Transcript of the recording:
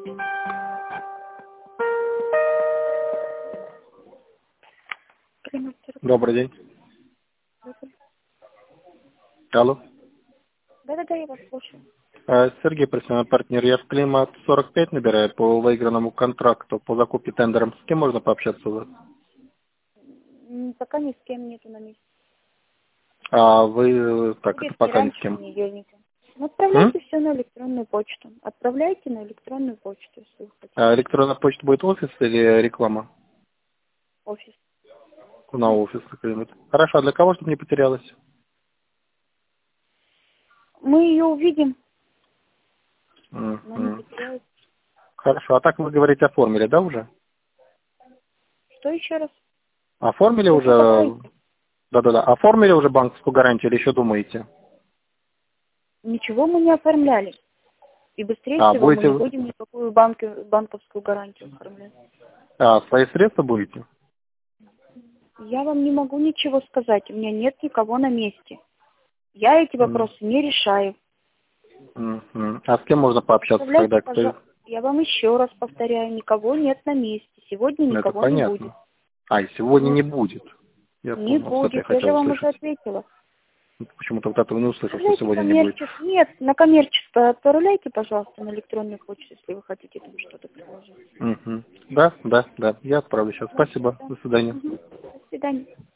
Добрый день. Алло. Да-да-да, я вас слушаю. Сергей, профессиональный партнер. Я в Климат 45 набираю по выигранному контракту по закупке тендером. С кем можно пообщаться у вас? Пока ни с кем нету на месте. А вы, как Будет это, не пока ни с раньше кем? понедельника. Ну, отправляйте все на электронную почту. Отправляйте на электронную почту, если вы хотите. А электронная почта будет офис или реклама? Офис. На офис какой-нибудь. Хорошо, а для кого, чтобы не потерялась? Мы ее увидим, но не Мгм. потеряется. Хорошо, а так вы говорите, оформили, да, уже? Что еще раз? Оформили Плохо уже? говорите. Да-да-да. Оформили уже банковскую гарантию или еще думаете? Ничего мы не оформляли. И быстрее А, всего мы будете... не будем никакую банковскую гарантию оформлять. свои средства будете? Я вам не могу ничего сказать. У меня нет никого на месте. Я эти вопросы не решаю. Мгм. А с кем можно пообщаться, Отправляйте, когда кто... пожалуйста. Я вам еще раз повторяю, никого нет на месте. Сегодня Ну, это никого не будет. понятно. А, и сегодня Вот. не будет. Я Не понял, что-то я будет. Я же хотел вам уже услышать. ответила. Почему-то вот этого не услышал, что Отправляйте сегодня не будет. Нет, на коммерческое отправляйте, пожалуйста, на электронную почту, если вы хотите там что-то предложить. Мгм. Да, да, да. Я отправлю сейчас. Спасибо. Да. До свидания. До свидания.